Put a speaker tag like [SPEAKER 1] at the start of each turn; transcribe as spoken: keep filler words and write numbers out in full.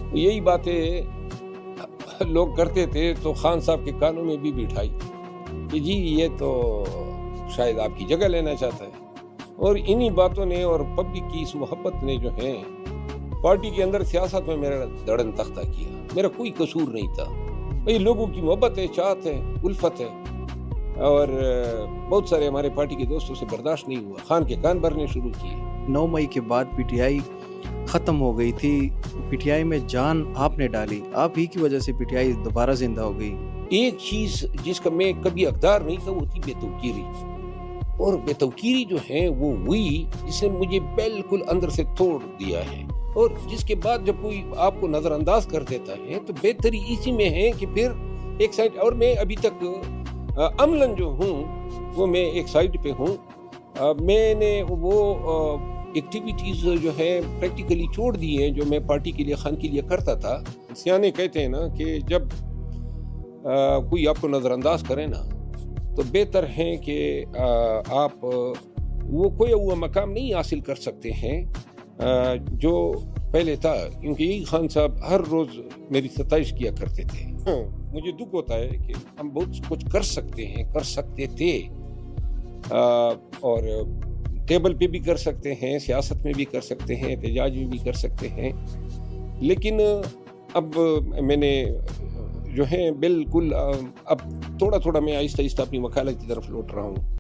[SPEAKER 1] یہی باتیں لوگ کرتے تھے تو خان صاحب کے کانوں میں بھی بٹھائی کہ جی یہ تو شاید آپ کی جگہ لینا چاہتا ہے، اور انہی باتوں نے اور پبلک کی اس محبت نے جو ہے پارٹی کے اندر سیاست میں میرا دڑن تختہ کیا۔ میرا کوئی قصور نہیں تھا، بھئی لوگوں کی محبت ہے، چاہت ہے، الفت ہے، اور بہت سارے ہمارے پارٹی کے دوستوں سے برداشت نہیں ہوا، خان کے کان بھرنے شروع کیے۔
[SPEAKER 2] نو مئی کے بعد پی ٹی آئی ختم ہو گئی تھی، پی ٹی آئی میں جان آپ نے ڈالی، آپ ہی کی وجہ سے پی ٹی آئی دوبارہ زندہ ہو گئی۔
[SPEAKER 1] ایک چیز جس کا میں کبھی حقدار نہیں تھا وہ تھی بے توقیری، اور بے توقیری جو ہے وہ ہوئی جس نے مجھے بالکل اندر سے توڑ دیا ہے، اور جس کے بعد جب کوئی آپ کو نظر انداز کر دیتا ہے تو بہتری اسی میں ہے کہ پھر ایک سائڈ، اور میں ابھی تک عملاً جو ہوں وہ میں ایک سائڈ پہ ہوں، میں نے وہ ایکٹیویٹیز جو ہے پریکٹیکلی چھوڑ دی ہیں جو میں پارٹی کے لیے، خان کے لیے کرتا تھا۔ سیانے کہتے ہیں نا کہ جب کوئی آپ کو نظر انداز کرے نا تو بہتر ہے کہ آپ وہ کوئی وہ مقام نہیں حاصل کر سکتے ہیں جو پہلے تھا، کیونکہ یہی خان صاحب ہر روز میری ستائش کیا کرتے تھے۔ مجھے دکھ ہوتا ہے کہ ہم بہت کچھ کر سکتے ہیں، کر سکتے تھے، اور ٹیبل پہ بھی کر سکتے ہیں، سیاست میں بھی کر سکتے ہیں، احتجاج میں بھی کر سکتے ہیں، لیکن اب میں نے جو ہے بالکل اب تھوڑا تھوڑا میں آہستہ آہستہ اپنی وکالت کی طرف لوٹ رہا ہوں۔